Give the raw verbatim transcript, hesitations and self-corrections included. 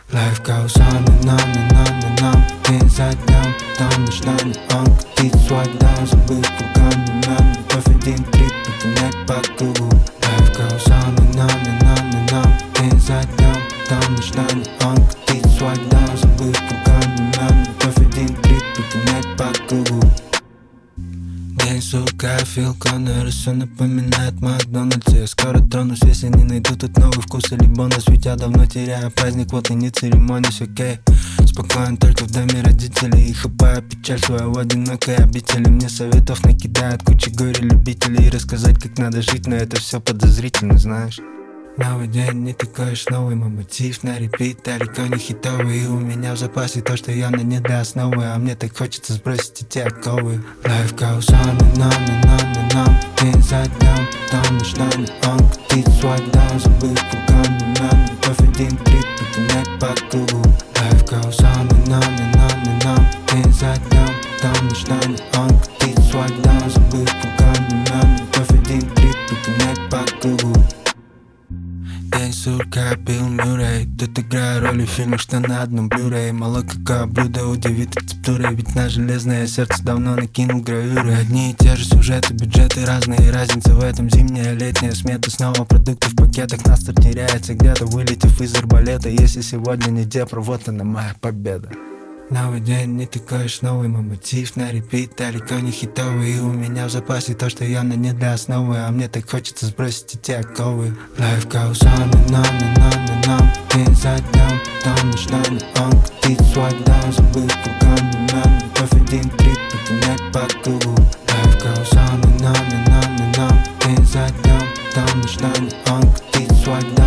Life goes on and on and on and on. Inside down, down, начинаю он катить свой даун. Забыть пуган времен, любовь один трип, подгонять по кругу. Life goes on and on and on and on. Inside down, down, начинаю он катить свой даун. Забыть пуган времен, любовь один трип, подгонять по кругу. День, сука, Фил Коннор, все напоминает Макдональдс. Я скоро тронусь, если не найду тут новый вкус или бонус. Ведь я давно теряю праздник, вот и не церемонюсь, окей. Спокоен только в доме родителей и хапаю печаль своего одинокой обители. Мне советов накидают куча горе-любителей. И рассказать, как надо жить, но это все подозрительно, знаешь. Новый день, не такой уж новый, мой мотив на репит, далеко не хитовый. И у меня в запасе то, что явно не для основы. А мне так хочется сбросить эти оковы. Life goes on and on and on and on. Inside down, down, начинаю он катить свой даун. Забыть пуган времен, любовь один трип, подгонять по кругу. Life goes on and on and on and on. Inside down, down, начинаю он катить свой даун. Забыть пуган времен, любовь один трип, подгонять по кругу. День, сурка, Билл Мюррей. Тут играю роли в фильмах, что на одном блюрей. Мало какое блюдо удивит рецептурой. Ведь на железное сердце давно накинул гравюры. Одни и те же сюжеты, бюджеты разные. Разница в этом зимняя, летняя смета. Снова продукты в пакетах, настр теряется где-то, вылетев из арбалета. Если сегодня не Днепр, вот она моя победа. Новый день, не такой уж новый, мой мотив на репит, далеко не хитовый. И у меня в запасе то, что явно не для основы. А мне так хочется сбросить эти оковы. Life goes on and on and on and on. Inside down, down, начинаю он катить свой даун. Забыть пуган времен, любовь один трип, подгонять по кругу. Life goes on and on and on and on. Inside down, down, начинаю он катить свой даун.